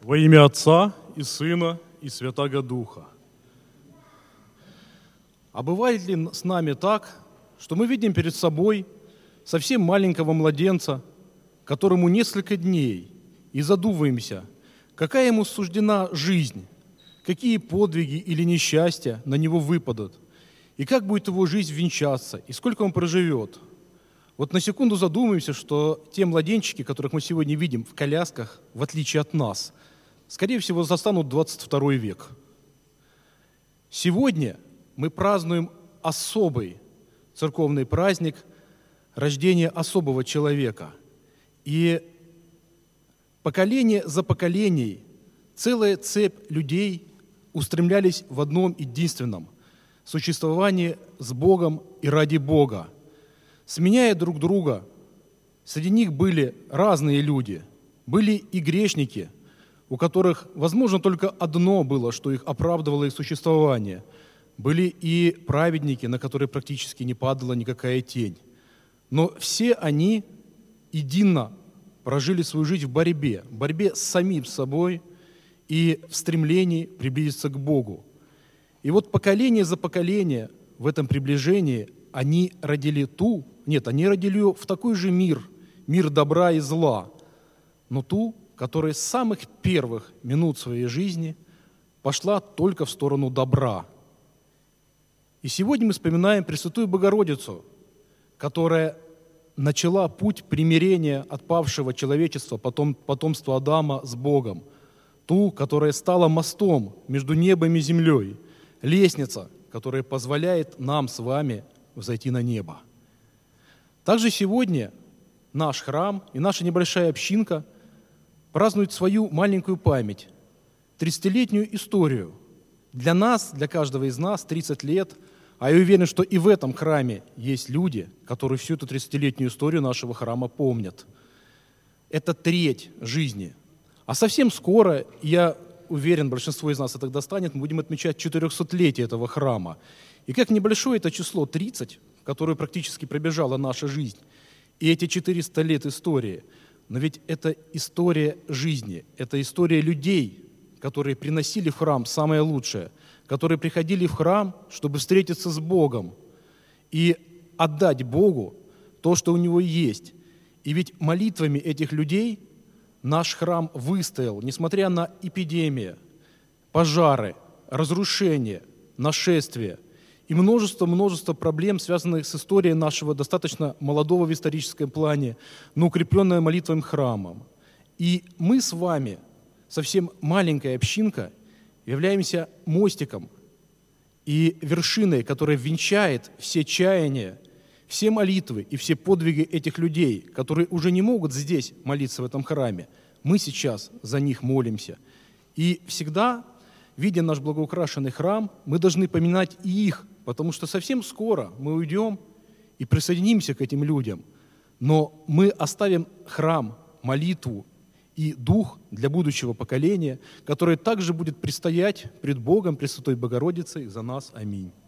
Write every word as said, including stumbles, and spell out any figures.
Во имя Отца и Сына и Святаго Духа. А бывает ли с нами так, что мы видим перед собой совсем маленького младенца, которому несколько дней, и задумываемся, какая ему суждена жизнь, какие подвиги или несчастья на него выпадут, и как будет его жизнь венчаться, и сколько он проживет. Вот на секунду задумаемся, что те младенчики, которых мы сегодня видим в колясках, в отличие от нас, скорее всего, застанут двадцать второй век. Сегодня мы празднуем особый церковный праздник рождения особого человека. И поколение за поколением целая цепь людей устремлялись в одном единственном – существовании с Богом и ради Бога. Сменяя друг друга, среди них были разные люди, были и грешники, у которых, возможно, только одно было, что их оправдывало их существование. Были и праведники, на которые практически не падала никакая тень. Но все они едино прожили свою жизнь в борьбе, в борьбе с самим собой и в стремлении приблизиться к Богу. И вот поколение за поколение в этом приближении они родили ту, нет, они родили ее в такой же мир, мир добра и зла, но ту, которая с самых первых минут своей жизни пошла только в сторону добра. И сегодня мы вспоминаем Пресвятую Богородицу, которая начала путь примирения отпавшего человечества, потом, потомства Адама с Богом, ту, которая стала мостом между небом и землей, лестница, которая позволяет нам с вами взойти на небо. Также сегодня наш храм и наша небольшая общинка празднуют свою маленькую память, тридцатилетнюю историю. Для нас, для каждого из нас тридцать лет, а я уверен, что и в этом храме есть люди, которые всю эту тридцатилетнюю историю нашего храма помнят. Это треть жизни. А совсем скоро, я уверен, большинство из нас это достанет, мы будем отмечать четырехсотлетие этого храма. И как небольшое это число тридцать, в которое практически пробежала наша жизнь, и эти четыреста лет истории, но ведь это история жизни, это история людей, которые приносили в храм самое лучшее, которые приходили в храм, чтобы встретиться с Богом и отдать Богу то, что у Него есть. И ведь молитвами этих людей наш храм выстоял, несмотря на эпидемии, пожары, разрушения, нашествия и множество-множество проблем, связанных с историей нашего достаточно молодого в историческом плане, но укрепленного молитвами храмом. И мы с вами, совсем маленькая общинка, являемся мостиком и вершиной, которая венчает все чаяния, все молитвы и все подвиги этих людей, которые уже не могут здесь молиться в этом храме. Мы сейчас за них молимся. И всегда, видя наш благоукрашенный храм, мы должны поминать и их, потому что совсем скоро мы уйдем и присоединимся к этим людям. Но мы оставим храм, молитву и дух для будущего поколения, которое также будет предстоять пред Богом, Пресвятой Богородицей за нас. Аминь.